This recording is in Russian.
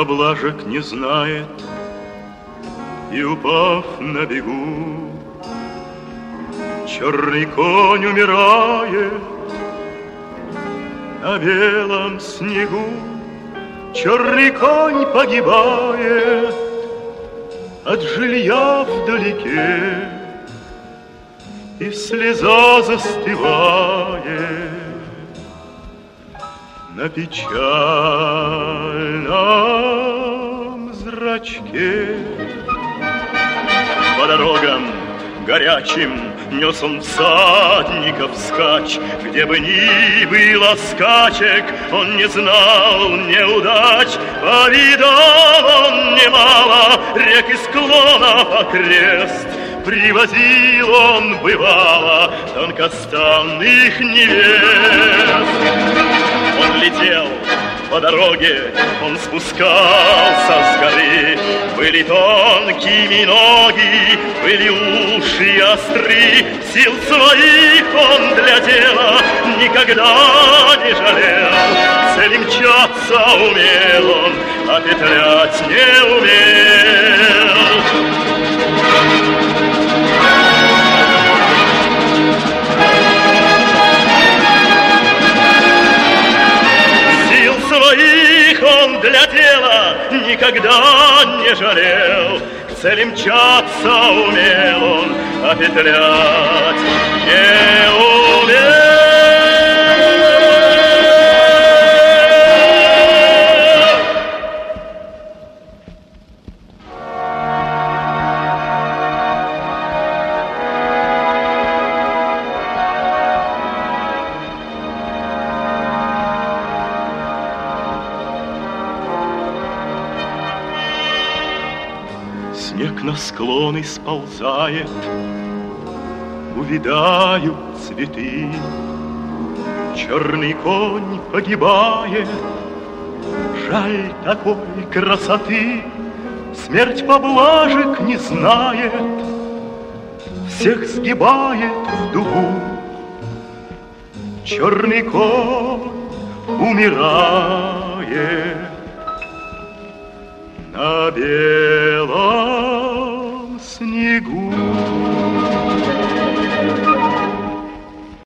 поблажек не знает, и, упав на бегу, черный конь умирает на белом снегу. Черный конь погибает от жилья вдалеке, и слеза застывает на печальном зрачке. По дорогам горячим нес он всадников скач, где бы ни было скачек, он не знал неудач. Повидал он немало рек и склонов окрест, привозил он, бывало, тонкостанных невест. Он летел по дороге, он спускался с горы. Были тонкими ноги, были уши остры. Сил своих он для дела никогда не жалел. Цели мчаться умел он, а петлять не умел. Своих он для дела никогда не жалел. К цели мчаться умел он, а петлять не умел. Снег на склоны сползает, увядают цветы. Черный конь погибает, жаль такой красоты. Смерть поблажек не знает, всех сгибает в дугу. Черный конь умирает на белом снегу.